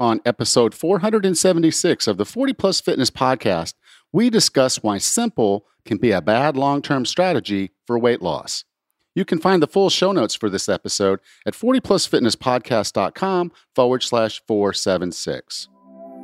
On episode 476 of the 40 Plus Fitness podcast, we discuss why simple can be a bad long-term strategy for weight loss. You can find the full show notes for this episode at 40plusfitnesspodcast.com/476.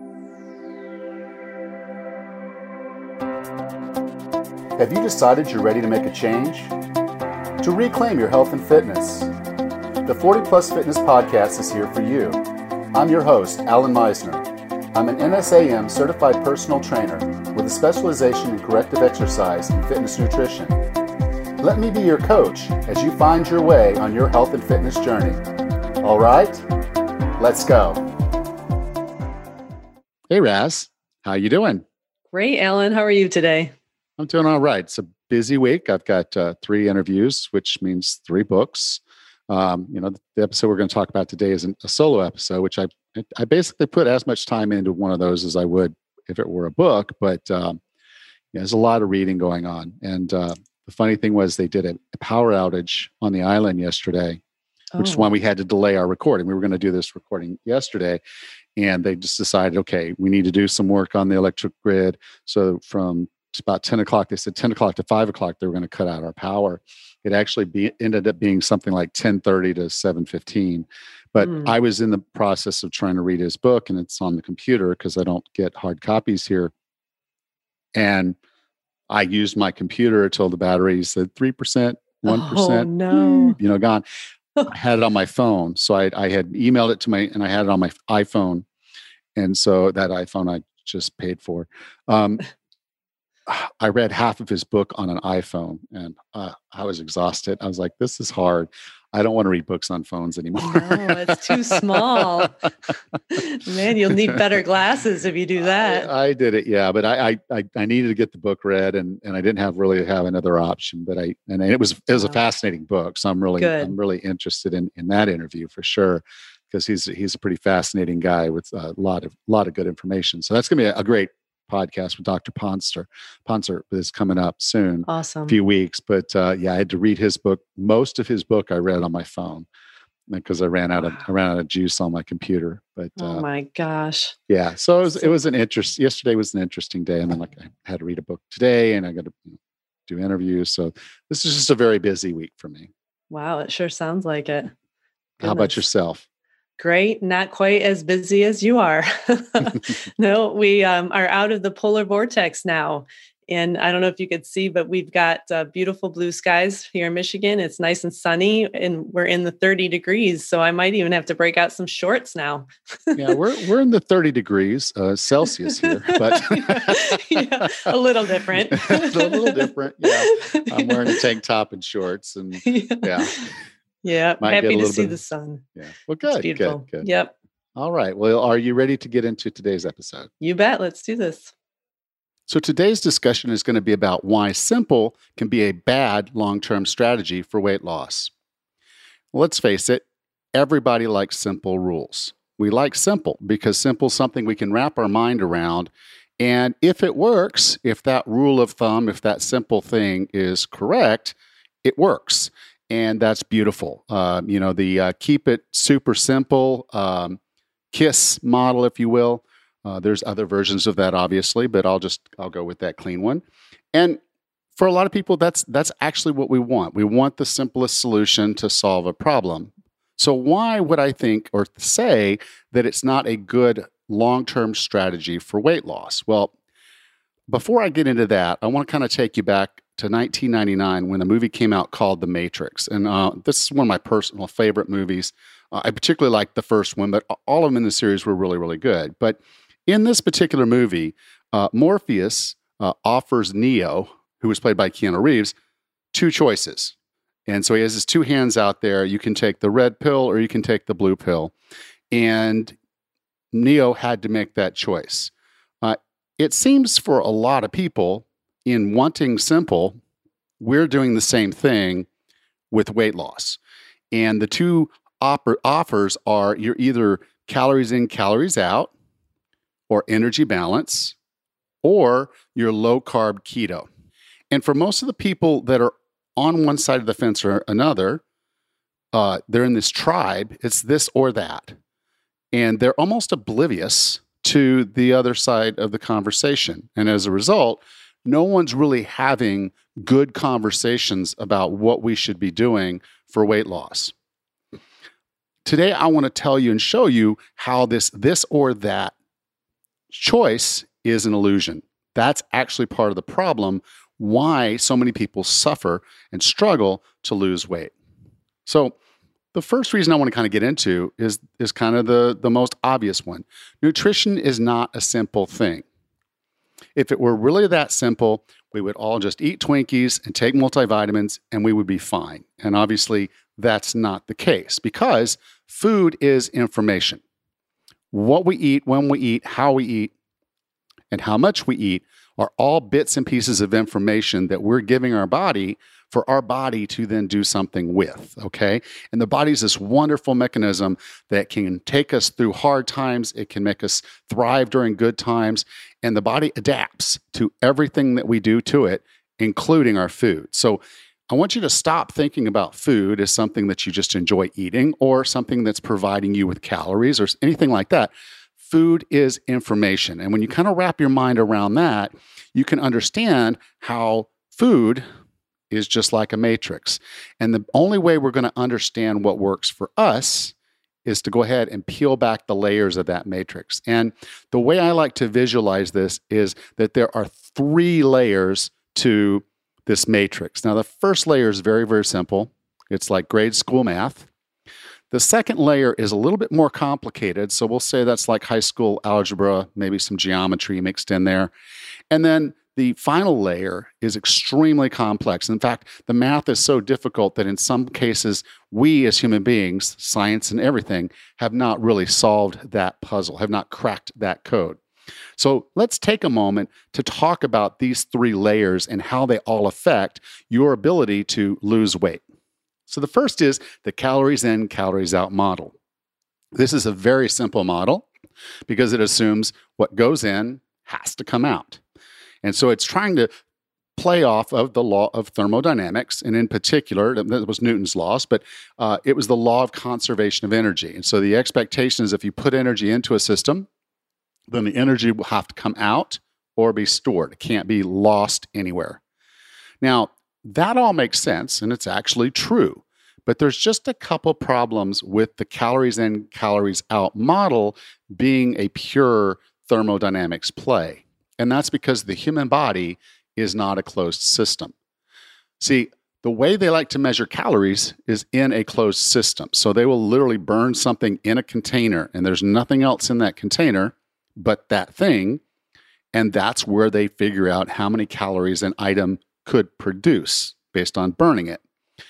Have you decided you're ready to make a change? To reclaim your health and fitness? The 40 Plus Fitness podcast is here for you. I'm your host, Alan Meisner. I'm an NSAM certified personal trainer with a specialization in corrective exercise and fitness nutrition. Let me be your coach as you find your way on your health and fitness journey. All right, let's go. Hey, Raz, how you doing? Great, Alan. How are you today? I'm doing all right. It's a busy week. I've got 3 interviews, which means 3 books. The episode we're going to talk about today is a solo episode, which I basically put as much time into one of those as I would if it were a book. But there's a lot of reading going on. And the funny thing was they did a power outage on the island yesterday, which is why we had to delay our recording. We were going to do this recording yesterday, and they just decided, okay, we need to do some work on the electric grid. So from about 10 o'clock, they said 10 o'clock to 5 o'clock, they were going to cut out our power. It actually ended up being something like 10:30 to 7:15. But I was in the process of trying to read his book, and it's on the computer because I don't get hard copies here. And I used my computer until the battery said 3%, 1%, gone. I had it on my phone. So I had emailed it and I had it on my iPhone. And so that iPhone I just paid for. I read half of his book on an iPhone, and I was exhausted. I was like, this is hard. I don't want to read books on phones anymore. No, it's too small. Man, you'll need better glasses if you do that. I did it, yeah. But I needed to get the book read, and I didn't have another option. But it was a fascinating book. So I'm really interested in that interview for sure, because he's a pretty fascinating guy with a lot of good information. So that's going to be a great podcast with Dr. Ponser is coming up soon. Awesome. A few weeks. But I had to read his book. Most of his book I read on my phone because I ran out of juice on my computer. But oh my gosh. Yeah. So yesterday was an interesting day. And then I had to read a book today, and I got to do interviews. So this is just a very busy week for me. Wow, it sure sounds like it. Goodness. How about yourself? Great. Not quite as busy as you are. No, we are out of the polar vortex now. And I don't know if you could see, but we've got beautiful blue skies here in Michigan. It's nice and sunny, and we're in the 30 degrees. So I might even have to break out some shorts now. Yeah, we're in the 30 degrees Celsius here, but yeah, a little different. A little different. Yeah. I'm wearing a tank top and shorts, and yeah. Yeah, happy to see the sun. Yeah. Well, good. It's beautiful. Good. Yep. All right. Well, are you ready to get into today's episode? You bet. Let's do this. So today's discussion is going to be about why simple can be a bad long-term strategy for weight loss. Let's face it, everybody likes simple rules. We like simple because simple is something we can wrap our mind around. And if it works, if that rule of thumb, if that simple thing is correct, it works. And that's beautiful. The keep it super simple, KISS model, if you will. There's other versions of that, obviously, but I'll go with that clean one. And for a lot of people, that's actually what we want. We want the simplest solution to solve a problem. So why would I think or say that it's not a good long-term strategy for weight loss? Well, before I get into that, I want to kind of take you back to 1999 when a movie came out called The Matrix. And this is one of my personal favorite movies. I particularly like the first one, but all of them in the series were really, really good. But in this particular movie, Morpheus offers Neo, who was played by Keanu Reeves, 2 choices. And so he has his 2 hands out there. You can take the red pill or you can take the blue pill. And Neo had to make that choice. It seems for a lot of people, in wanting simple, we're doing the same thing with weight loss. And the 2 offers are you're either calories in, calories out, or energy balance, or you're low carb keto. And for most of the people that are on one side of the fence or another, they're in this tribe, it's this or that. and they're almost oblivious to the other side of the conversation. And as a result, no one's really having good conversations about what we should be doing for weight loss. Today, I want to tell you and show you how this or that choice is an illusion. That's actually part of the problem, why so many people suffer and struggle to lose weight. So the first reason I want to kind of get into is kind of the most obvious one. Nutrition is not a simple thing. If it were really that simple, we would all just eat Twinkies and take multivitamins and we would be fine. And obviously, that's not the case because food is information. What we eat, when we eat, how we eat, and how much we eat are all bits and pieces of information that we're giving our body for our body to then do something with, okay? And the body's this wonderful mechanism that can take us through hard times. It can make us thrive during good times. And the body adapts to everything that we do to it, including our food. So I want you to stop thinking about food as something that you just enjoy eating or something that's providing you with calories or anything like that. Food is information. And when you kind of wrap your mind around that, you can understand how food is just like a matrix. And the only way we're going to understand what works for us is to go ahead and peel back the layers of that matrix. And the way I like to visualize this is that there are 3 layers to this matrix. Now, the first layer is very, very simple. It's like grade school math. The second layer is a little bit more complicated. So we'll say that's like high school algebra, maybe some geometry mixed in there. And then the final layer is extremely complex. In fact, the math is so difficult that in some cases, we as human beings, science and everything, have not really solved that puzzle, have not cracked that code. So let's take a moment to talk about these 3 layers and how they all affect your ability to lose weight. So the first is the calories in, calories out model. This is a very simple model because it assumes what goes in has to come out. And so it's trying to play off of the law of thermodynamics, and in particular, that was Newton's laws, but it was the law of conservation of energy. And so the expectation is if you put energy into a system, then the energy will have to come out or be stored. It can't be lost anywhere. Now, that all makes sense, and it's actually true. But there's just a couple problems with the calories in, calories out model being a pure thermodynamics play. And that's because the human body is not a closed system. See, the way they like to measure calories is in a closed system. So they will literally burn something in a container, and there's nothing else in that container but that thing. And that's where they figure out how many calories an item could produce based on burning it.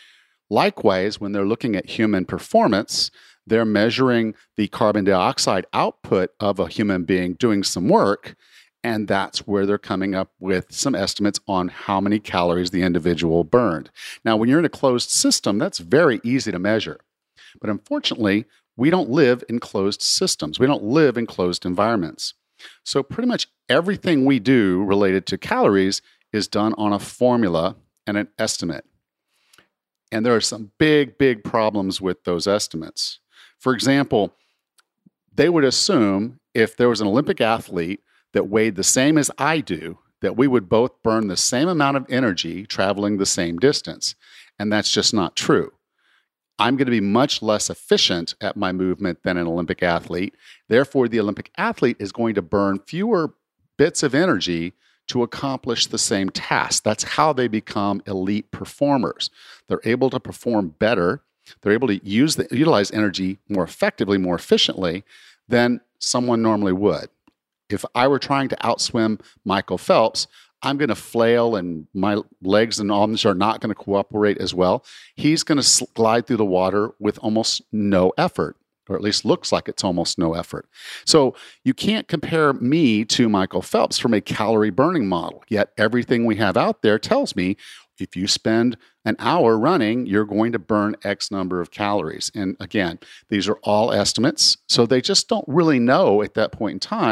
Likewise, when they're looking at human performance, they're measuring the carbon dioxide output of a human being doing some work, and that's where they're coming up with some estimates on how many calories the individual burned. Now, when you're in a closed system, that's very easy to measure. But unfortunately, we don't live in closed systems. We don't live in closed environments. So pretty much everything we do related to calories is done on a formula and an estimate. And there are some big, big problems with those estimates. For example, they would assume if there was an Olympic athlete that weighed the same as I do, that we would both burn the same amount of energy traveling the same distance. And that's just not true. I'm going to be much less efficient at my movement than an Olympic athlete. Therefore, the Olympic athlete is going to burn fewer bits of energy to accomplish the same task. That's how they become elite performers. They're able to perform better. They're able to utilize energy more effectively, more efficiently than someone normally would. If I were trying to outswim Michael Phelps, I'm going to flail and my legs and arms are not going to cooperate as well. He's going to glide through the water with almost no effort, or at least looks like it's almost no effort. So you can't compare me to Michael Phelps from a calorie burning model, yet everything we have out there tells me if you spend an hour running, you're going to burn X number of calories. And again, these are all estimates, so they just don't really know at that point in time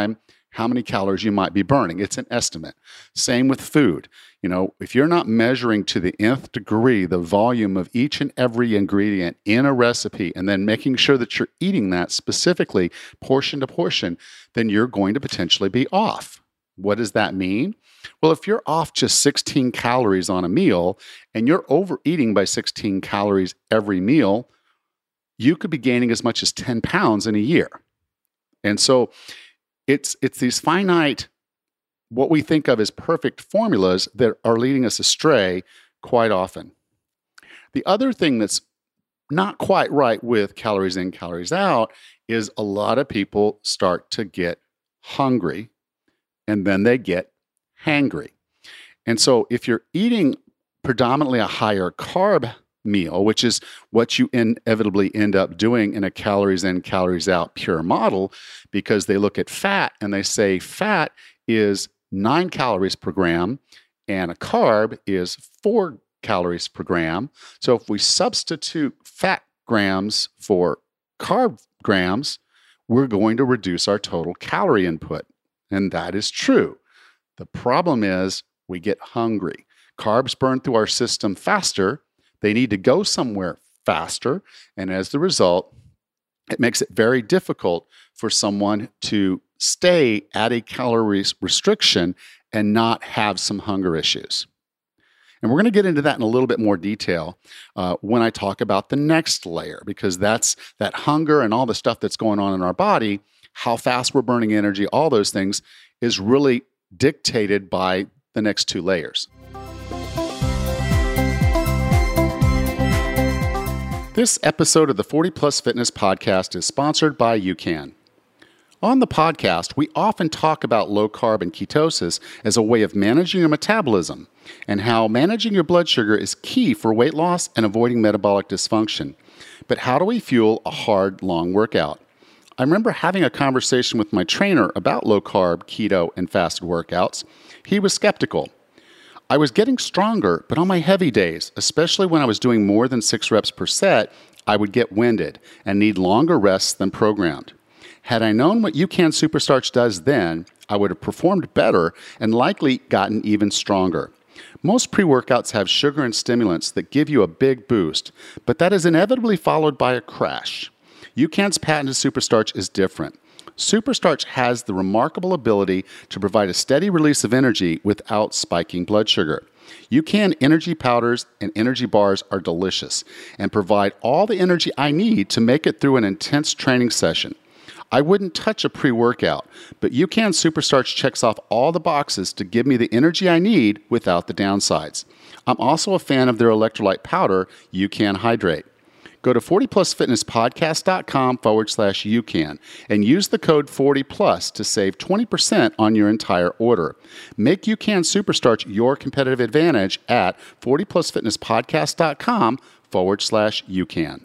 how many calories you might be burning. It's an estimate. Same with food. If you're not measuring to the nth degree the volume of each and every ingredient in a recipe and then making sure that you're eating that specifically portion to portion, then you're going to potentially be off. What does that mean? Well, if you're off just 16 calories on a meal and you're overeating by 16 calories every meal, you could be gaining as much as 10 pounds in a year. And so it's these finite, what we think of as perfect formulas that are leading us astray quite often. The other thing that's not quite right with calories in, calories out is a lot of people start to get hungry and then they get hangry. And so if you're eating predominantly a higher carb meal, which is what you inevitably end up doing in a calories in, calories out pure model, because they look at fat and they say fat is 9 calories per gram and a carb is 4 calories per gram. So if we substitute fat grams for carb grams, we're going to reduce our total calorie input. And that is true. The problem is we get hungry. Carbs burn through our system faster. They need to go somewhere faster. And as the result, it makes it very difficult for someone to stay at a calorie restriction and not have some hunger issues. And we're going to get into that in a little bit more detail when I talk about the next layer, because that's that hunger and all the stuff that's going on in our body, how fast we're burning energy, all those things is really dictated by the next two layers. This episode of the 40 Plus Fitness Podcast is sponsored by UCAN. On the podcast, we often talk about low carb and ketosis as a way of managing your metabolism and how managing your blood sugar is key for weight loss and avoiding metabolic dysfunction. But how do we fuel a hard, long workout? I remember having a conversation with my trainer about low carb, keto, and fasted workouts. He was skeptical. I was getting stronger, but on my heavy days, especially when I was doing more than 6 reps per set, I would get winded and need longer rests than programmed. Had I known what UCAN Superstarch does then, I would have performed better and likely gotten even stronger. Most pre-workouts have sugar and stimulants that give you a big boost, but that is inevitably followed by a crash. UCAN's patented Superstarch is different. Superstarch has the remarkable ability to provide a steady release of energy without spiking blood sugar. UCAN energy powders and energy bars are delicious and provide all the energy I need to make it through an intense training session. I wouldn't touch a pre-workout, but UCAN Superstarch checks off all the boxes to give me the energy I need without the downsides. I'm also a fan of their electrolyte powder, UCAN Hydrate. Go to 40plusfitnesspodcast.com/UCAN and use the code 40plus to save 20% on your entire order. Make UCAN Superstarch your competitive advantage at 40plusfitnesspodcast.com/UCAN.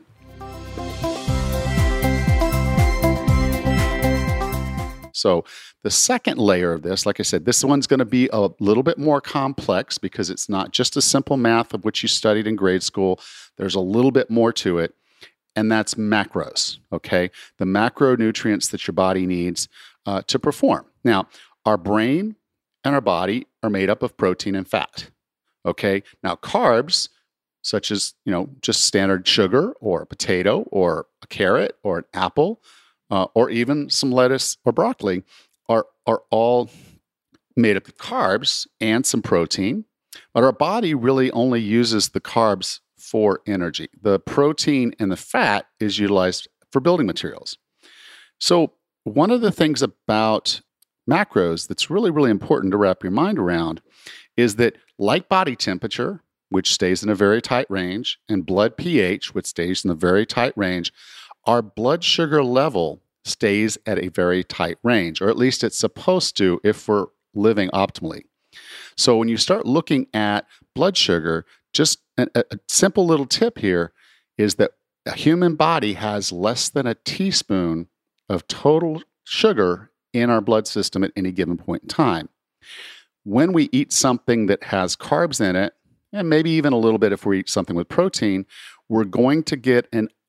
So the second layer of this, like I said, this one's going to be a little bit more complex because it's not just a simple math of which you studied in grade school. There's a little bit more to it, and that's macros, okay? The macronutrients that your body needs to perform. Now, our brain and our body are made up of protein and fat, okay? Now, carbs, such as, just standard sugar or a potato or a carrot or an apple, or even some lettuce or broccoli, are all made up of carbs and some protein. But our body really only uses the carbs for energy. The protein and the fat is utilized for building materials. So one of the things about macros that's really, really important to wrap your mind around is that like body temperature, which stays in a very tight range, and blood pH, which stays in a very tight range, our blood sugar level stays at a very tight range, or at least it's supposed to if we're living optimally. So when you start looking at blood sugar, just a simple little tip here is that a human body has less than a teaspoon of total sugar in our blood system at any given point in time. When we eat something that has carbs in it, and maybe even a little bit if we eat something with protein, we're going to get an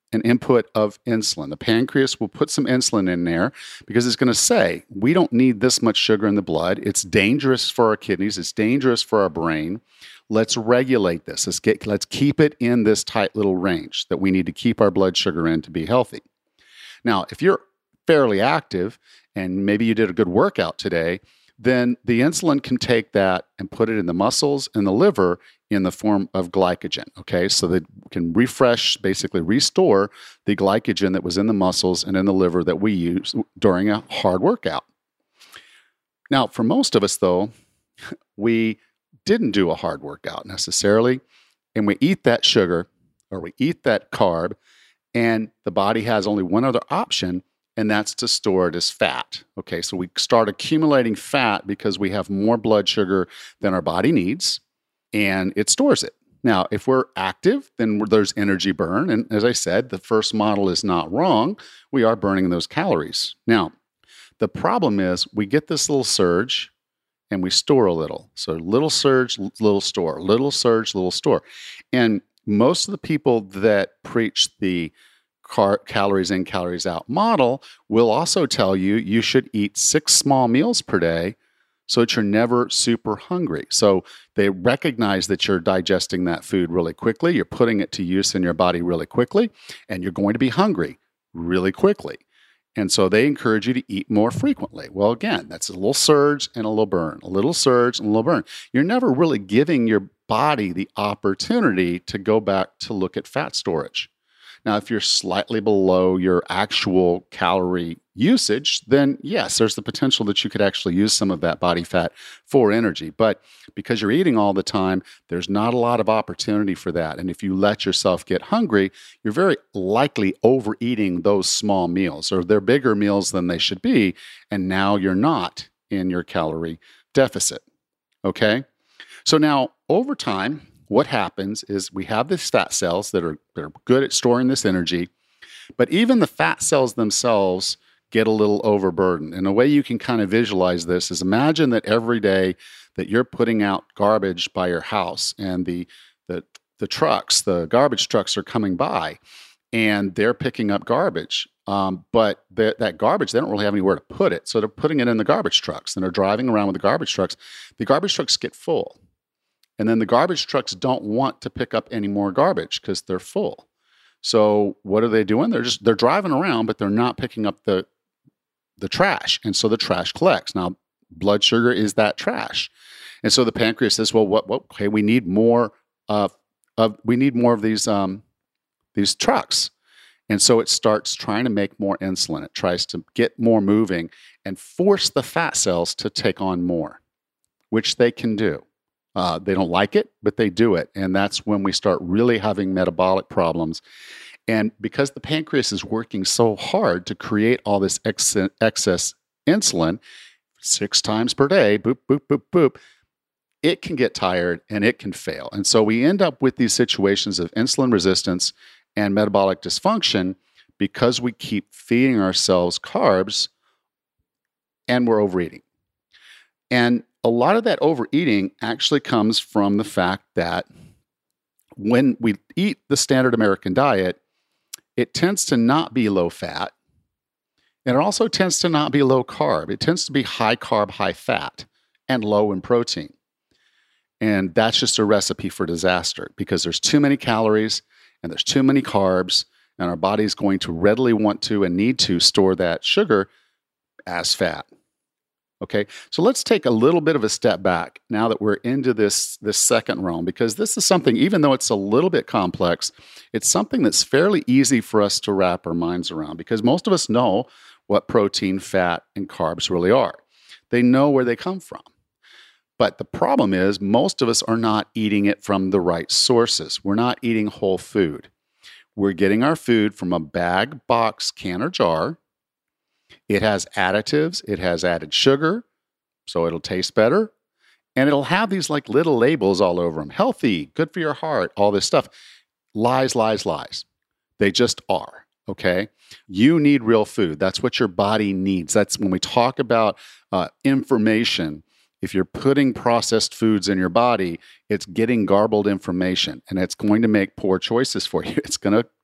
an input of insulin. The pancreas will put some insulin in there because it's going to say, we don't need this much sugar in the blood. It's dangerous for our kidneys. It's dangerous for our brain. Let's regulate this. Let's keep it in this tight little range that we need to keep our blood sugar in to be healthy. Now, if you're fairly active and maybe you did a good workout today, then the insulin can take that and put it in the muscles and the liver in the form of glycogen, okay? So that can refresh, basically restore the glycogen that was in the muscles and in the liver that we use during a hard workout. Now, for most of us, though, we didn't do a hard workout necessarily, and we eat that sugar or we eat that carb, and the body has only one other option, and that's to store it as fat. Okay, so we start accumulating fat because we have more blood sugar than our body needs, and it stores it. Now, if we're active, then there's energy burn, and as I said, the first model is not wrong. We are burning those calories. Now, the problem is we get this little surge, and we store a little. So little surge, little store, little surge, little store. And most of the people that preach the calories in, calories out model will also tell you you should eat 6 small meals per day so that you're never super hungry. So they recognize that you're digesting that food really quickly, you're putting it to use in your body really quickly, and you're going to be hungry really quickly. And so they encourage you to eat more frequently. Well, again, that's a little surge and a little burn, a little surge and a little burn. You're never really giving your body the opportunity to go back to look at fat storage. Now, if you're slightly below your actual calorie usage, then yes, there's the potential that you could actually use some of that body fat for energy. But because you're eating all the time, there's not a lot of opportunity for that. And if you let yourself get hungry, you're very likely overeating those small meals, or they're bigger meals than they should be. And now you're not in your calorie deficit. Okay? So now over time, what happens is we have these fat cells that are good at storing this energy, but even the fat cells themselves get a little overburdened. And a way you can kind of visualize this is imagine that every day that you're putting out garbage by your house and the garbage trucks are coming by and they're picking up garbage. But that garbage, they don't really have anywhere to put it. So they're putting it in the garbage trucks and they're driving around with the garbage trucks. The garbage trucks get full. And then the garbage trucks don't want to pick up any more garbage because they're full. So what are they doing? They're driving around, but they're not picking up the trash. And so the trash collects. Now, blood sugar is that trash. And so the pancreas says, well, okay, we need more of these trucks. And so it starts trying to make more insulin. It tries to get more moving and force the fat cells to take on more, which they can do. They don't like it, but they do it. And that's when we start really having metabolic problems. And because the pancreas is working so hard to create all this excess insulin 6 times per day, boop, boop, boop, boop, it can get tired and it can fail. And so we end up with these situations of insulin resistance and metabolic dysfunction because we keep feeding ourselves carbs and we're overeating. And a lot of that overeating actually comes from the fact that when we eat the standard American diet, it tends to not be low fat, and it also tends to not be low carb. It tends to be high carb, high fat, and low in protein. And that's just a recipe for disaster because there's too many calories and there's too many carbs, and our body's going to readily want to and need to store that sugar as fat. Okay, so let's take a little bit of a step back now that we're into this second realm, because this is something, even though it's a little bit complex, it's something that's fairly easy for us to wrap our minds around because most of us know what protein, fat, and carbs really are. They know where they come from. But the problem is most of us are not eating it from the right sources. We're not eating whole food. We're getting our food from a bag, box, can, or jar. It has additives, it has added sugar, so it'll taste better. And it'll have these like little labels all over them. Healthy, good for your heart, all this stuff. Lies, lies, lies. They just are, okay? You need real food. That's what your body needs. That's when we talk about information. If you're putting processed foods in your body, it's getting garbled information, and it's going to make poor choices for you. It's going to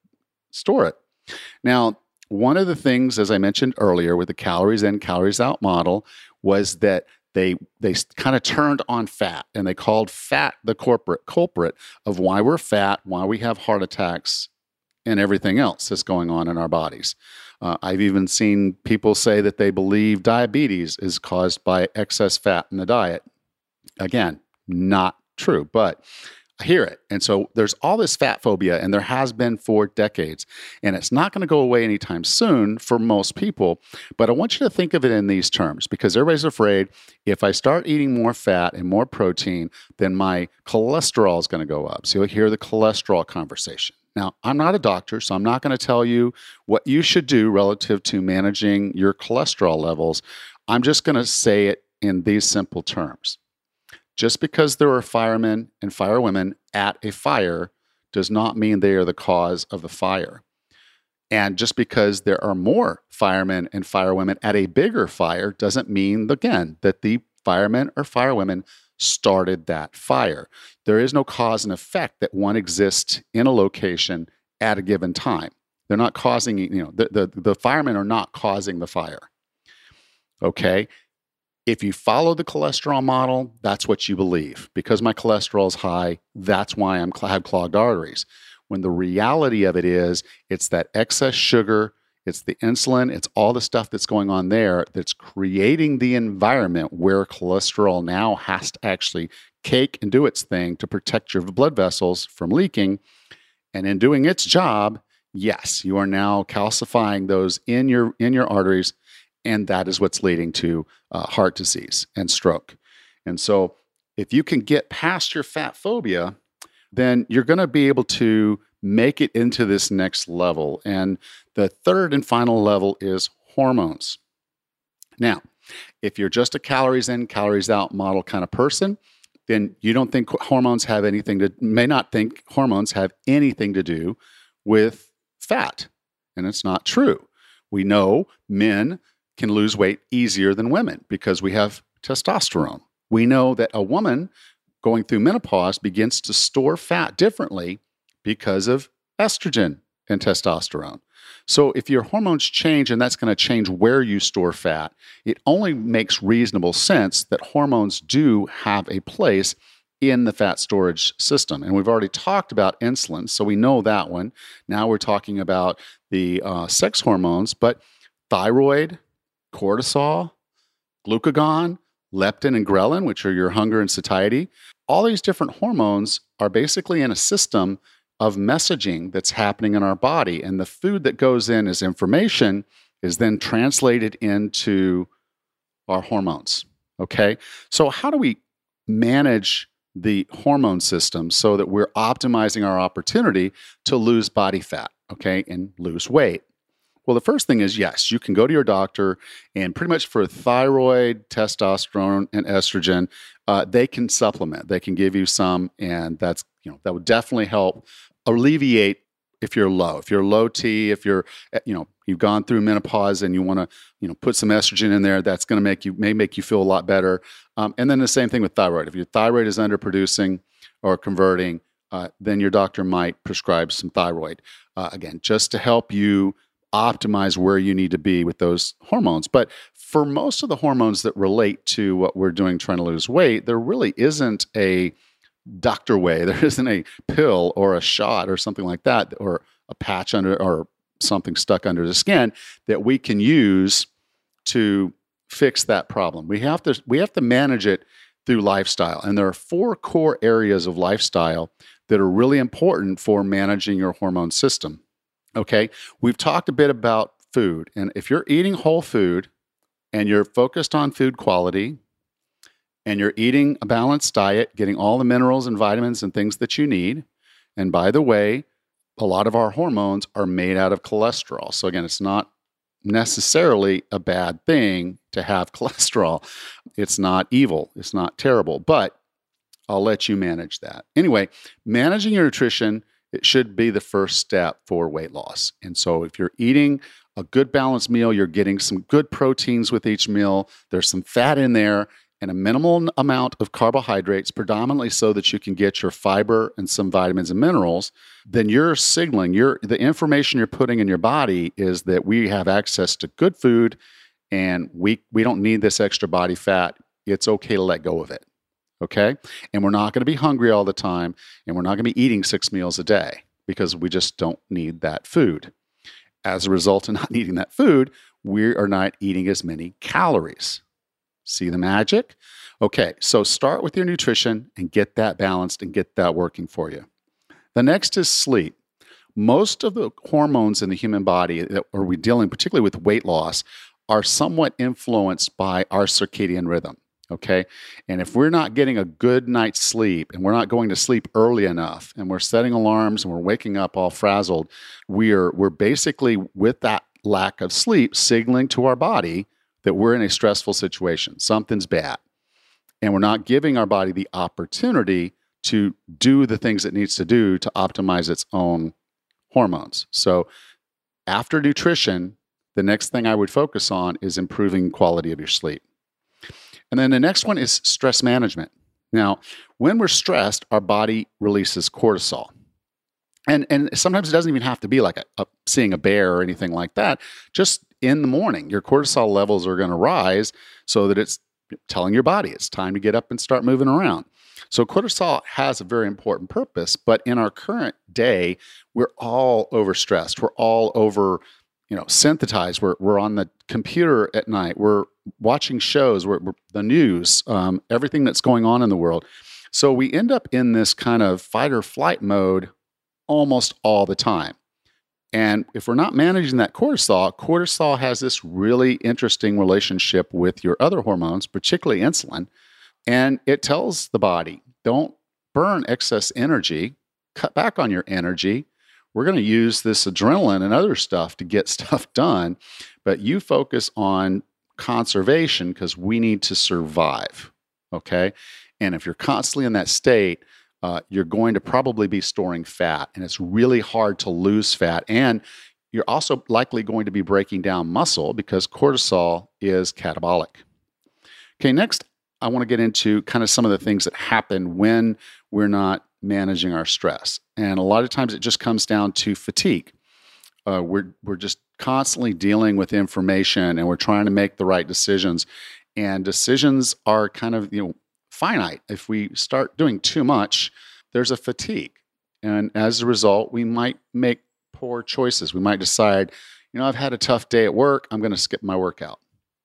store it. Now, one of the things, as I mentioned earlier, with the calories in, calories out model was that they kind of turned on fat, and they called fat the corporate culprit of why we're fat, why we have heart attacks, and everything else that's going on in our bodies. I've even seen people say that they believe diabetes is caused by excess fat in the diet. Again, not true, but I hear it. And so there's all this fat phobia, and there has been for decades. And it's not going to go away anytime soon for most people. But I want you to think of it in these terms, because everybody's afraid if I start eating more fat and more protein, then my cholesterol is going to go up. So you'll hear the cholesterol conversation. Now, I'm not a doctor, so I'm not going to tell you what you should do relative to managing your cholesterol levels. I'm just going to say it in these simple terms. Just because there are firemen and firewomen at a fire does not mean they are the cause of the fire. And just because there are more firemen and firewomen at a bigger fire doesn't mean, again, that the firemen or firewomen started that fire. There is no cause and effect that one exists in a location at a given time. They're not causing, the firemen are not causing the fire. Okay? If you follow the cholesterol model, that's what you believe. Because my cholesterol is high, that's why I have clogged arteries. When the reality of it is, it's that excess sugar, it's the insulin, it's all the stuff that's going on there that's creating the environment where cholesterol now has to actually cake and do its thing to protect your blood vessels from leaking. And in doing its job, yes, you are now calcifying those in your arteries, and that is what's leading to heart disease and stroke. And so if you can get past your fat phobia, then you're going to be able to make it into this next level. And the third and final level is hormones. Now, if you're just a calories in, calories out model kind of person, then you don't think hormones have anything to, may not think hormones have anything to do with fat. And it's not true. We know men can lose weight easier than women because we have testosterone. We know that a woman going through menopause begins to store fat differently because of estrogen and testosterone. So if your hormones change, and that's going to change where you store fat, it only makes reasonable sense that hormones do have a place in the fat storage system. And we've already talked about insulin, so we know that one. Now we're talking about the sex hormones, but thyroid, cortisol, glucagon, leptin and ghrelin, which are your hunger and satiety, all these different hormones are basically in a system of messaging that's happening in our body. And the food that goes in as information is then translated into our hormones. Okay? So how do we manage the hormone system so that we're optimizing our opportunity to lose body fat, okay, and lose weight? Well, the first thing is, yes, you can go to your doctor, and pretty much for thyroid, testosterone, and estrogen, they can supplement. They can give you some, and that's, that would definitely help alleviate if you're low. If you're low T, if you're, you've gone through menopause and you want to, put some estrogen in there, that's going to may make you feel a lot better. And then the same thing with thyroid. If your thyroid is underproducing or converting, then your doctor might prescribe some thyroid. Again, just to help you optimize where you need to be with those hormones. But for most of the hormones that relate to what we're doing trying to lose weight, there really isn't a doctor way. There isn't a pill or a shot or something like that, or a patch under or something stuck under the skin that we can use to fix that problem. We have to manage it through lifestyle. And there are 4 core areas of lifestyle that are really important for managing your hormone system. Okay, we've talked a bit about food, and if you're eating whole food and you're focused on food quality and you're eating a balanced diet, getting all the minerals and vitamins and things that you need, and by the way, a lot of our hormones are made out of cholesterol. So again, it's not necessarily a bad thing to have cholesterol. It's not evil. It's not terrible, but I'll let you manage that. Anyway, managing your nutrition, it should be the first step for weight loss. And so if you're eating a good balanced meal, you're getting some good proteins with each meal, there's some fat in there, and a minimal amount of carbohydrates, predominantly so that you can get your fiber and some vitamins and minerals, then you're signaling, the information you're putting in your body is that we have access to good food and we don't need this extra body fat. It's okay to let go of it. Okay? And we're not going to be hungry all the time, and we're not going to be eating 6 meals a day because we just don't need that food. As a result of not needing that food, we are not eating as many calories. See the magic? Okay, so start with your nutrition and get that balanced and get that working for you. The next is sleep. Most of the hormones in the human body that are we dealing, particularly with weight loss, are somewhat influenced by our circadian rhythm. Okay. And if we're not getting a good night's sleep and we're not going to sleep early enough and we're setting alarms and we're waking up all frazzled, we're basically, with that lack of sleep, signaling to our body that we're in a stressful situation. Something's bad. And we're not giving our body the opportunity to do the things it needs to do to optimize its own hormones. So after nutrition, the next thing I would focus on is improving quality of your sleep. And then the next one is stress management. Now, when we're stressed, our body releases cortisol. And sometimes it doesn't even have to be like seeing a bear or anything like that. Just in the morning, your cortisol levels are going to rise so that it's telling your body it's time to get up and start moving around. So cortisol has a very important purpose, but in our current day, we're all overstressed. We're all over synthesized. We're on the computer at night. We're watching shows. We're the news, everything that's going on in the world. So we end up in this kind of fight or flight mode almost all the time. And if we're not managing that cortisol has this really interesting relationship with your other hormones, particularly insulin. And it tells the body, don't burn excess energy, cut back on your energy. We're going to use this adrenaline and other stuff to get stuff done, but you focus on conservation because we need to survive, okay? And if you're constantly in that state, you're going to probably be storing fat, and it's really hard to lose fat. And you're also likely going to be breaking down muscle because cortisol is catabolic. Okay, next, I want to get into kind of some of the things that happen when we're not managing our stress. And a lot of times it just comes down to fatigue. We're just constantly dealing with information and we're trying to make the right decisions. And decisions are kind of, finite. If we start doing too much, there's a fatigue. And as a result, we might make poor choices. We might decide, I've had a tough day at work. I'm going to skip my workout.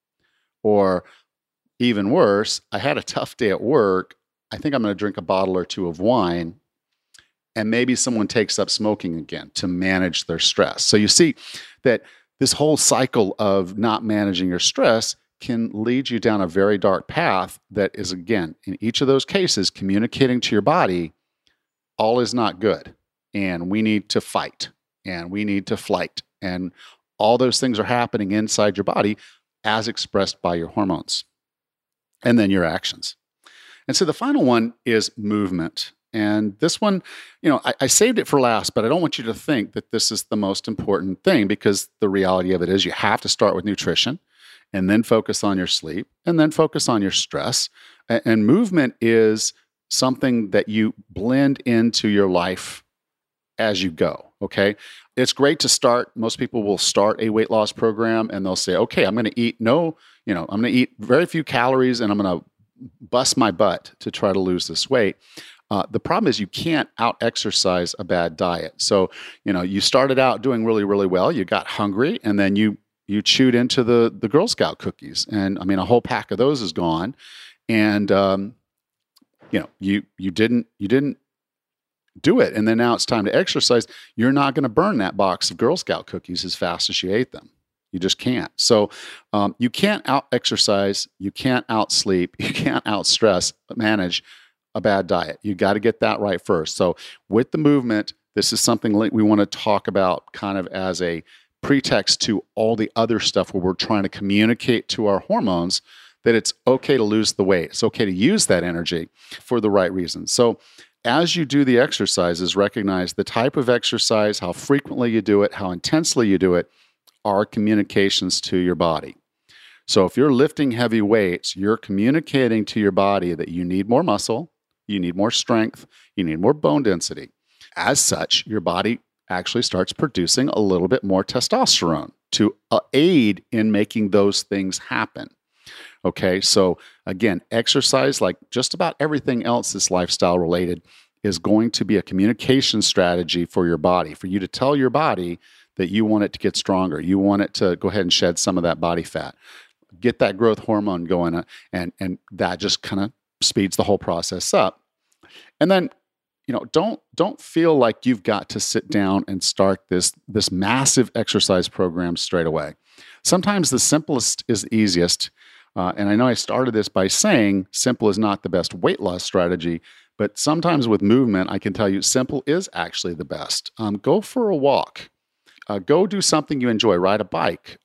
Or even worse, I had a tough day at work. I think I'm going to drink a bottle or two of wine, and maybe someone takes up smoking again to manage their stress. So you see that this whole cycle of not managing your stress can lead you down a very dark path that is, again, in each of those cases, communicating to your body, all is not good, and we need to fight, and we need to flight, and all those things are happening inside your body as expressed by your hormones, and then your actions. And so the final one is movement. And this one, I saved it for last, but I don't want you to think that this is the most important thing, because the reality of it is you have to start with nutrition and then focus on your sleep and then focus on your stress. And movement is something that you blend into your life as you go, okay? It's great to start. Most people will start a weight loss program and they'll say, okay, I'm going to eat I'm going to eat very few calories and I'm going to bust my butt to try to lose this weight. The problem is you can't out-exercise a bad diet. So, you started out doing really, really well. You got hungry, and then you chewed into the Girl Scout cookies. And, a whole pack of those is gone. And, you didn't do it. And then now it's time to exercise. You're not going to burn that box of Girl Scout cookies as fast as you ate them. You just can't. So you can't out-exercise, you can't out-sleep, you can't out-stress, but manage a bad diet. You got to get that right first. So with the movement, this is something we want to talk about kind of as a pretext to all the other stuff where we're trying to communicate to our hormones that it's okay to lose the weight. It's okay to use that energy for the right reasons. So as you do the exercises, recognize the type of exercise, how frequently you do it, how intensely you do it, are communications to your body. So if you're lifting heavy weights, you're communicating to your body that you need more muscle, you need more strength, you need more bone density. As such, your body actually starts producing a little bit more testosterone to aid in making those things happen. Okay, so again, exercise, like just about everything else that's lifestyle related, is going to be a communication strategy for your body, for you to tell your body that you want it to get stronger. You want it to go ahead and shed some of that body fat, get that growth hormone going, and that just kind of speeds the whole process up. And then, don't feel like you've got to sit down and start this massive exercise program straight away. Sometimes the simplest is the easiest. And I know I started this by saying simple is not the best weight loss strategy, but sometimes with movement, I can tell you simple is actually the best. Go for a walk. Go do something you enjoy. Ride a bike.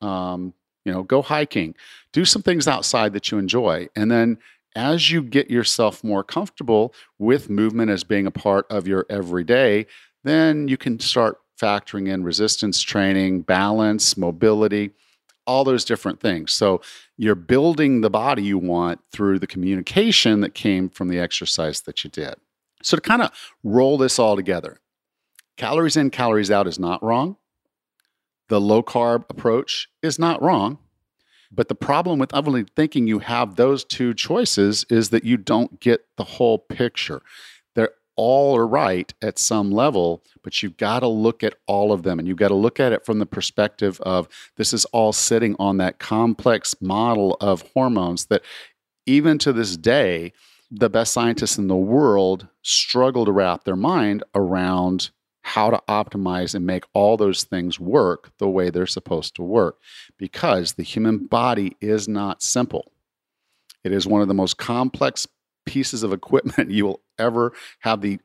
Go hiking. Do some things outside that you enjoy. And then as you get yourself more comfortable with movement as being a part of your everyday, then you can start factoring in resistance training, balance, mobility, all those different things. So you're building the body you want through the communication that came from the exercise that you did. So to kind of roll this all together, calories in, calories out is not wrong. The low carb approach is not wrong. But the problem with only thinking you have those two choices is that you don't get the whole picture. They're all are right at some level, but you've got to look at all of them. And you've got to look at it from the perspective of this is all sitting on that complex model of hormones that even to this day, the best scientists in the world struggle to wrap their mind around how to optimize and make all those things work the way they're supposed to work, because the human body is not simple. It is one of the most complex pieces of equipment you will ever have the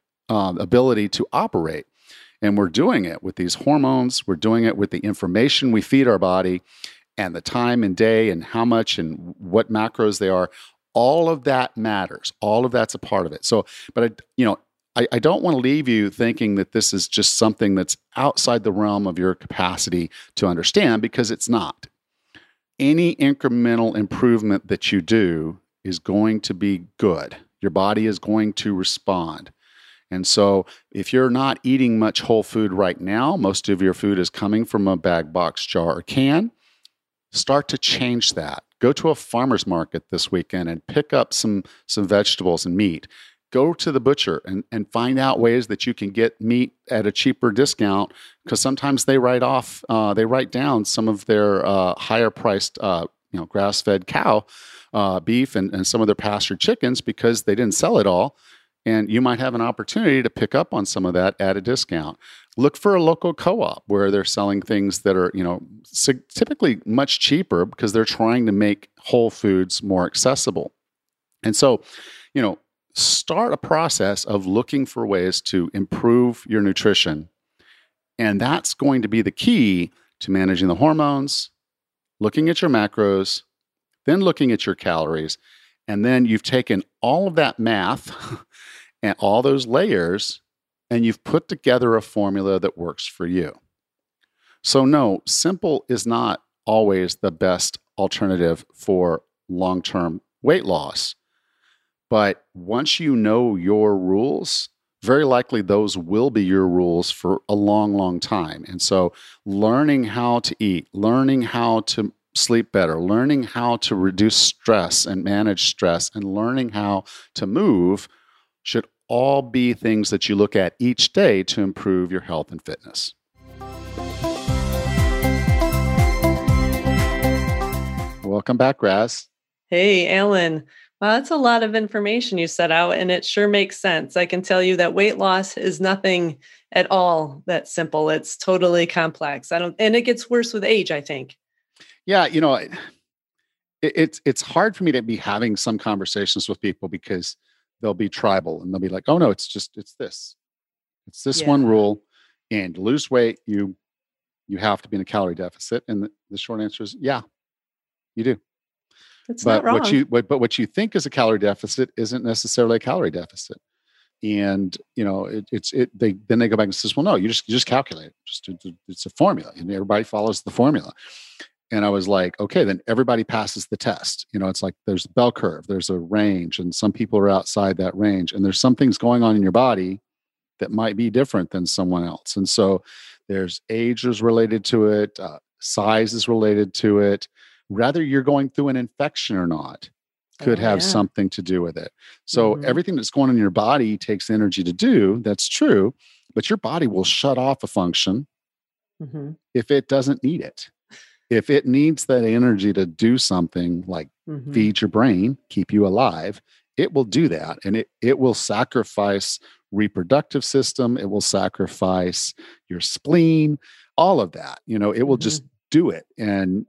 ability to operate. And we're doing it with these hormones. We're doing it with the information we feed our body and the time and day and how much and what macros they are. All of that matters. All of that's a part of it. So, but I don't want to leave you thinking that this is just something that's outside the realm of your capacity to understand, because it's not. Any incremental improvement that you do is going to be good. Your body is going to respond. And so if you're not eating much whole food right now, most of your food is coming from a bag, box, jar, or can, start to change that. Go to a farmer's market this weekend and pick up some vegetables and meat. Go to the butcher and find out ways that you can get meat at a cheaper discount, because sometimes they write down some of their higher priced, grass-fed cow beef and some of their pastured chickens because they didn't sell it all. And you might have an opportunity to pick up on some of that at a discount. Look for a local co-op where they're selling things that are, typically much cheaper because they're trying to make whole foods more accessible. And so, start a process of looking for ways to improve your nutrition. And that's going to be the key to managing the hormones, looking at your macros, then looking at your calories. And then you've taken all of that math and all those layers, and you've put together a formula that works for you. So no, simple is not always the best alternative for long-term weight loss. But once you know your rules, very likely those will be your rules for a long, long time. And so learning how to eat, learning how to sleep better, learning how to reduce stress and manage stress, and learning how to move should all be things that you look at each day to improve your health and fitness. Welcome back, Raz. Hey, Alan. Well, that's a lot of information you set out, and it sure makes sense. I can tell you that weight loss is nothing at all that simple. It's totally complex. And it gets worse with age, I think. Yeah, it's hard for me to be having some conversations with people because they'll be tribal and they'll be like, "Oh no, it's this one rule, and to lose weight, you have to be in a calorie deficit." And the short answer is, yeah, you do. That's not wrong. What you think is a calorie deficit isn't necessarily a calorie deficit. And then they go back and says, "Well, no, you just calculate it. It's a formula, and everybody follows the formula." And I was like, okay, then everybody passes the test. It's like there's a bell curve, there's a range, and some people are outside that range. And there's some things going on in your body that might be different than someone else. And so there's age is related to it, size is related to it. Whether you're going through an infection or not could have something to do with it. So everything that's going on in your body takes energy to do. That's true. But your body will shut off a function if it doesn't need it. If it needs that energy to do something like feed your brain, keep you alive, it will do that. And it will sacrifice reproductive system. It will sacrifice your spleen, all of that. It will just do it. And,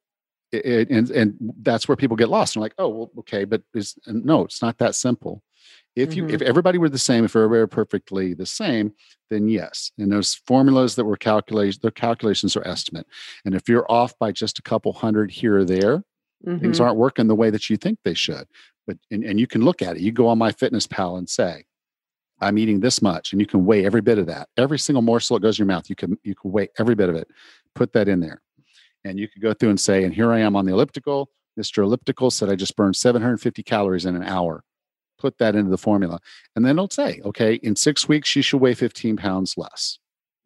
and that's where people get lost. They're like, oh, well, okay, but no, it's not that simple. If everybody were the same, if everybody were perfectly the same, then yes. And those formulas that were calculated, the calculations are estimate. And if you're off by just a couple hundred here or there, things aren't working the way that you think they should. But and you can look at it. You go on MyFitnessPal and say, I'm eating this much, and you can weigh every bit of that. Every single morsel that goes in your mouth, you can weigh every bit of it. Put that in there, and you could go through and say, and here I am on the elliptical. Mr. Elliptical said I just burned 750 calories in an hour. Put that into the formula. And then it'll say, okay, in 6 weeks, you should weigh 15 pounds less.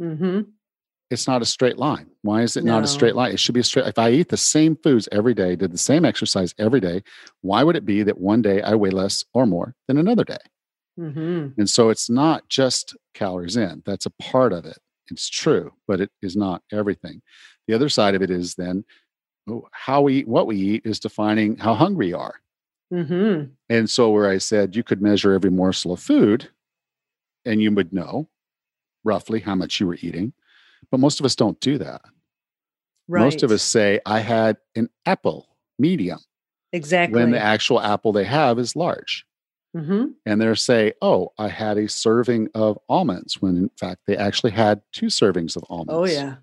It's not a straight line. Why is it not a straight line? It should be a straight. If I eat the same foods every day, did the same exercise every day, why would it be that one day I weigh less or more than another day? And so it's not just calories in. That's a part of it. It's true, but it is not everything. The other side of it is then how we eat, what we eat is defining how hungry you are. And so where I said you could measure every morsel of food and you would know roughly how much you were eating, but most of us don't do that. Most of us say, I had an apple, medium. Exactly. When the actual apple they have is large. And they'll say, oh, I had a serving of almonds, when in fact they actually had 2 servings of almonds. Oh, yeah.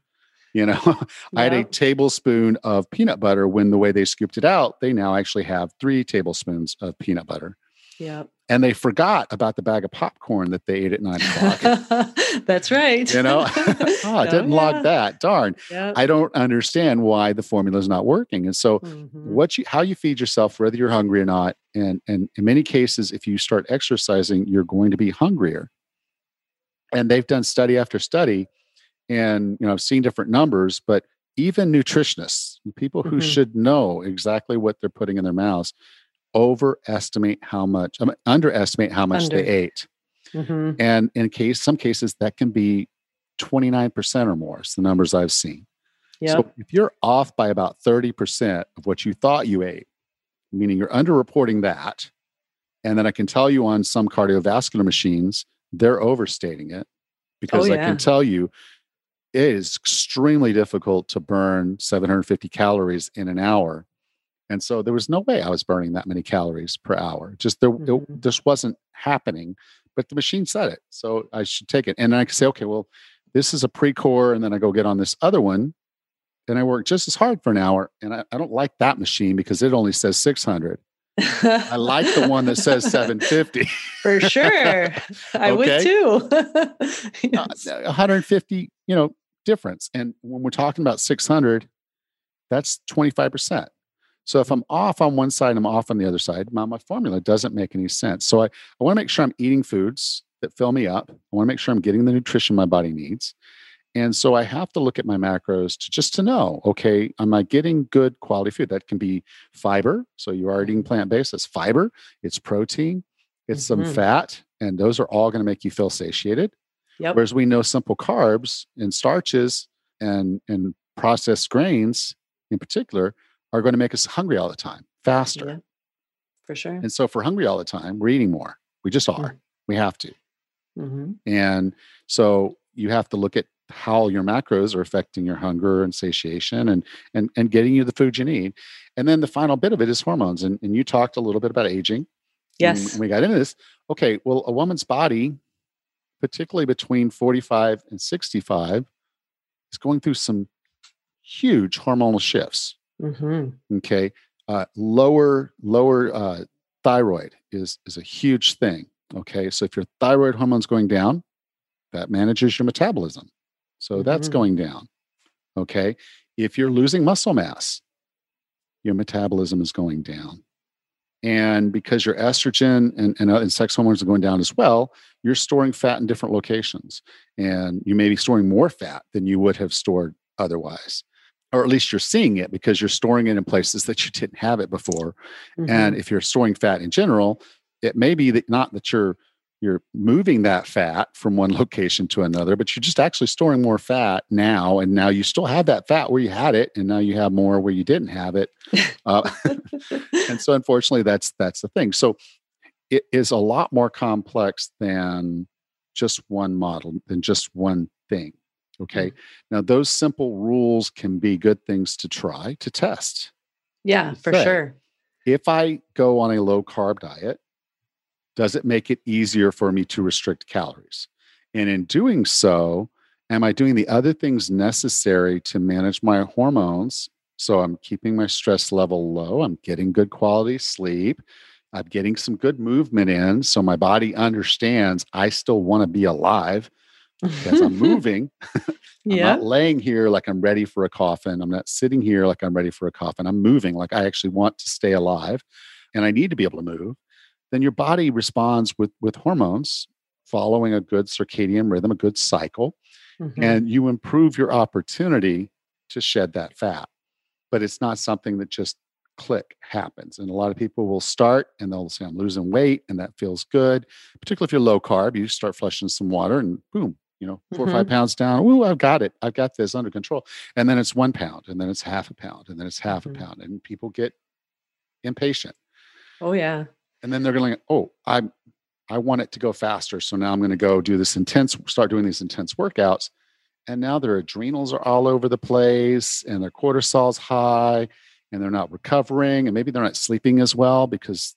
I had a tablespoon of peanut butter, when the way they scooped it out, they now actually have 3 tablespoons of peanut butter. And they forgot about the bag of popcorn that they ate at 9 o'clock. That's right. I didn't log that. Darn. I don't understand why the formula is not working. And so how you feed yourself, whether you're hungry or not, and in many cases, if you start exercising, you're going to be hungrier. And they've done study after study. And, I've seen different numbers, but even nutritionists, people who should know exactly what they're putting in their mouths, underestimate how much they ate. And in some cases, that can be 29% or more. It's the numbers I've seen. So if you're off by about 30% of what you thought you ate, meaning you're underreporting that, and then I can tell you on some cardiovascular machines, they're overstating it, because I can tell you, it is extremely difficult to burn 750 calories in an hour. And so there was no way I was burning that many calories per hour. It just wasn't happening, but the machine said it. So I should take it. And I can say, okay, well, this is a pre-core. And then I go get on this other one and I work just as hard for an hour. And I don't like that machine because it only says 600. I like the one that says 750. For sure. I would too. 150, difference. And when we're talking about 600, that's 25%. So if I'm off on one side, I'm off on the other side, my formula doesn't make any sense. So I want to make sure I'm eating foods that fill me up. I want to make sure I'm getting the nutrition my body needs. And so I have to look at my macros to know, okay, am I getting good quality food? That can be fiber. So you are eating plant-based. It's fiber, it's protein, it's some fat, and those are all going to make you feel satiated. Whereas we know simple carbs and starches and processed grains in particular are going to make us hungry all the time, faster. For sure. And so if we're hungry all the time, we're eating more. We just are. We have to. And so you have to look at how your macros are affecting your hunger and satiation and getting you the food you need. And then the final bit of it is hormones. And you talked a little bit about aging. Yes. And we got into this. Okay, well, a woman's body, particularly between 45 and 65, is going through some huge hormonal shifts. Okay. Lower thyroid is a huge thing. Okay. So if your thyroid hormone's going down, that manages your metabolism. So that's going down. Okay. If you're losing muscle mass, your metabolism is going down. And because your estrogen and sex hormones are going down as well, you're storing fat in different locations. And you may be storing more fat than you would have stored otherwise. Or at least you're seeing it because you're storing it in places that you didn't have it before. And if you're storing fat in general, it may be that not that you're moving that fat from one location to another, but you're just actually storing more fat now. And now you still have that fat where you had it, and now you have more where you didn't have it. And so, unfortunately, that's the thing. So, it is a lot more complex than just one model, than just one thing. Okay. Now, those simple rules can be good things to try to test. Yeah, for sure. If I go on a low carb diet, does it make it easier for me to restrict calories? And in doing so, am I doing the other things necessary to manage my hormones? So I'm keeping my stress level low. I'm getting good quality sleep. I'm getting some good movement in. So my body understands I still want to be alive because I'm moving. I'm not laying here like I'm ready for a coffin. I'm not sitting here like I'm ready for a coffin. I'm moving like I actually want to stay alive and I need to be able to move. Then your body responds with hormones following a good circadian rhythm, a good cycle, and you improve your opportunity to shed that fat. But it's not something that just click happens. And a lot of people will start and they'll say, I'm losing weight and that feels good. Particularly if you're low carb, you start flushing some water and boom, 4 or 5 pounds down. Ooh, I've got it. I've got this under control. And then it's 1 pound and then it's half a pound and then it's half a pound. And people get impatient. Oh, yeah. And then they're going, I want it to go faster. So now I'm going to go start doing these intense workouts. And now their adrenals are all over the place and their cortisol's high and they're not recovering. And maybe they're not sleeping as well because,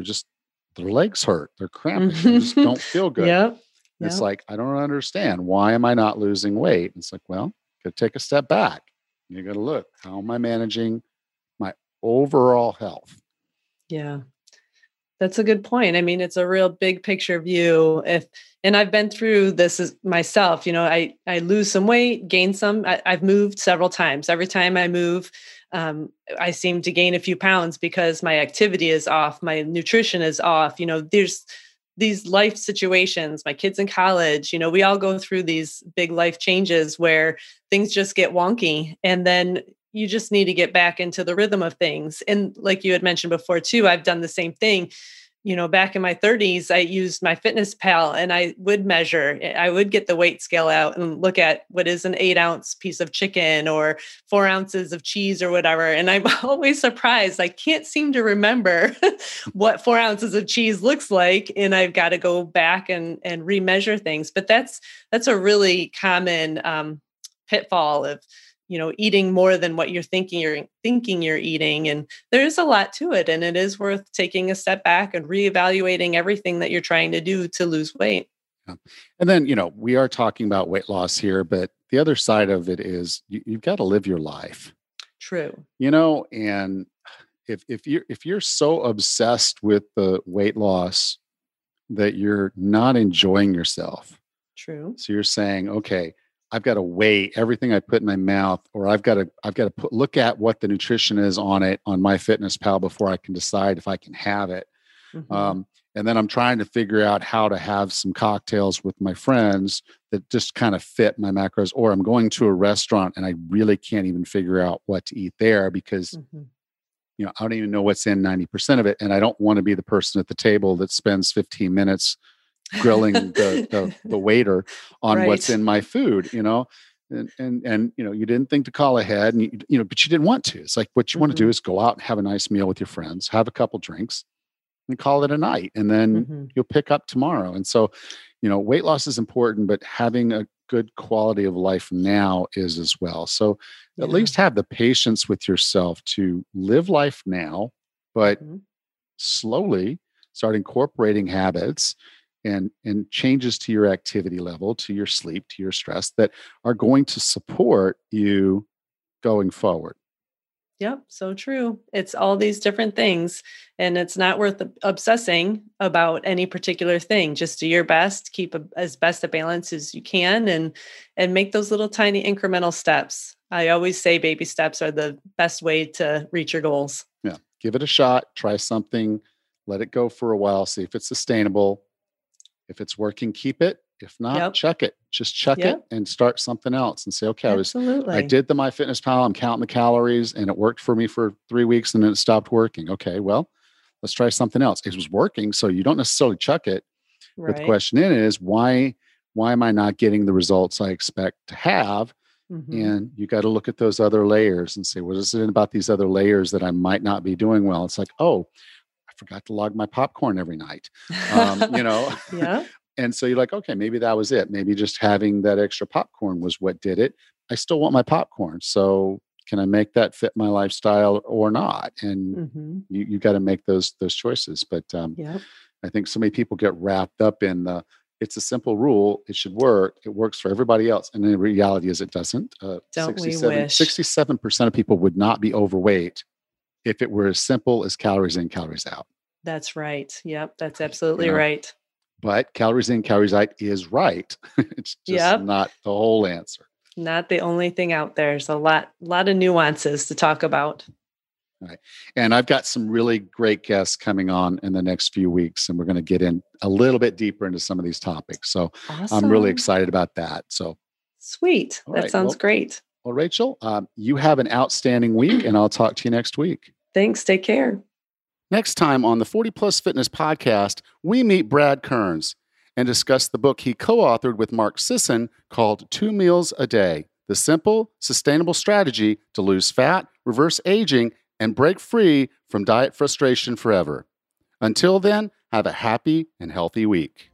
their legs hurt. They're cramping. They just don't feel good. Yep. It's like, I don't understand. Why am I not losing weight? It's like, well, got to take a step back. You got to look, how am I managing my overall health? Yeah. That's a good point. I mean, it's a real big picture view. And I've been through this myself, I lose some weight, gain some. I've moved several times. Every time I move, I seem to gain a few pounds because my activity is off, my nutrition is off. There's these life situations, my kids in college, we all go through these big life changes where things just get wonky. And then you just need to get back into the rhythm of things. And like you had mentioned before too, I've done the same thing. Back in my 30s, I used MyFitnessPal and I would measure, I would get the weight scale out and look at what is an 8-ounce piece of chicken or 4 ounces of cheese or whatever. And I'm always surprised. I can't seem to remember what 4 ounces of cheese looks like. And I've got to go back and remeasure things. But that's a really common pitfall of eating more than what you're thinking you're eating. And there is a lot to it. And it is worth taking a step back and reevaluating everything that you're trying to do to lose weight. Yeah. And then, we are talking about weight loss here, but the other side of it is you've got to live your life. True. And if you're so obsessed with the weight loss that you're not enjoying yourself. True. So you're saying, okay, I've got to weigh everything I put in my mouth, or I've got to look at what the nutrition is on it on MyFitnessPal before I can decide if I can have it. And then I'm trying to figure out how to have some cocktails with my friends that just kind of fit my macros, or I'm going to a restaurant and I really can't even figure out what to eat there because, I don't even know what's in 90% of it. And I don't want to be the person at the table that spends 15 minutes grilling the waiter on what's in my food, and you didn't think to call ahead and but you didn't want to. It's like what you want to do is go out and have a nice meal with your friends, have a couple drinks and call it a night. And then you'll pick up tomorrow. And so, weight loss is important, but having a good quality of life now is as well. So at least have the patience with yourself to live life now, but slowly start incorporating habits and changes to your activity level, to your sleep, to your stress that are going to support you going forward. Yep, so true. It's all these different things, and it's not worth obsessing about any particular thing. Just do your best, keep as best a balance as you can, and make those little tiny incremental steps. I always say baby steps are the best way to reach your goals. Yeah. Give it a shot. Try something. Let it go for a while. See if it's sustainable. If it's working, keep it. If not, Yep. check it. Just check it Yep. and start something else and say, okay, I Absolutely. did the MyFitnessPal. I'm counting the calories and it worked for me for 3 weeks and then it stopped working. Okay, well, let's try something else. It was working, so you don't necessarily chuck it. But the Right. question is, why am I not getting the results I expect to have? Hmm. And you got to look at those other layers and say, what is it about these other layers that I might not be doing well? It's like, oh, I forgot to log my popcorn every night. You know, Yeah. and so you're like, okay, maybe that was it. Maybe just having that extra popcorn was what did it. I still want my popcorn. So can I make that fit my lifestyle or not? And Hmm. you got to make those choices. But Yep. I think so many people get wrapped up in the, it's a simple rule. It should work. It works for everybody else. And the reality is it doesn't. Don't we wish? 67% of people would not be overweight if it were as simple as calories in, calories out. That's right. Yep. That's You absolutely know, right. but calories in, calories out is right. It's just Yep. not the whole answer. Not the only thing out there. There's a lot of nuances to talk about. Right. And I've got some really great guests coming on in the next few weeks, and we're going to get in a little bit deeper into some of these topics. So I'm really Awesome. excited about that. So, Sweet. all That right. sounds great. Well, Rachel, you have an outstanding week, and I'll talk to you next week. Thanks. Take care. Next time on the 40 Plus Fitness Podcast, we meet Brad Kearns and discuss the book he co-authored with Mark Sisson called 2 Meals a Day, the simple, sustainable strategy to lose fat, reverse aging, and break free from diet frustration forever. Until then, have a happy and healthy week.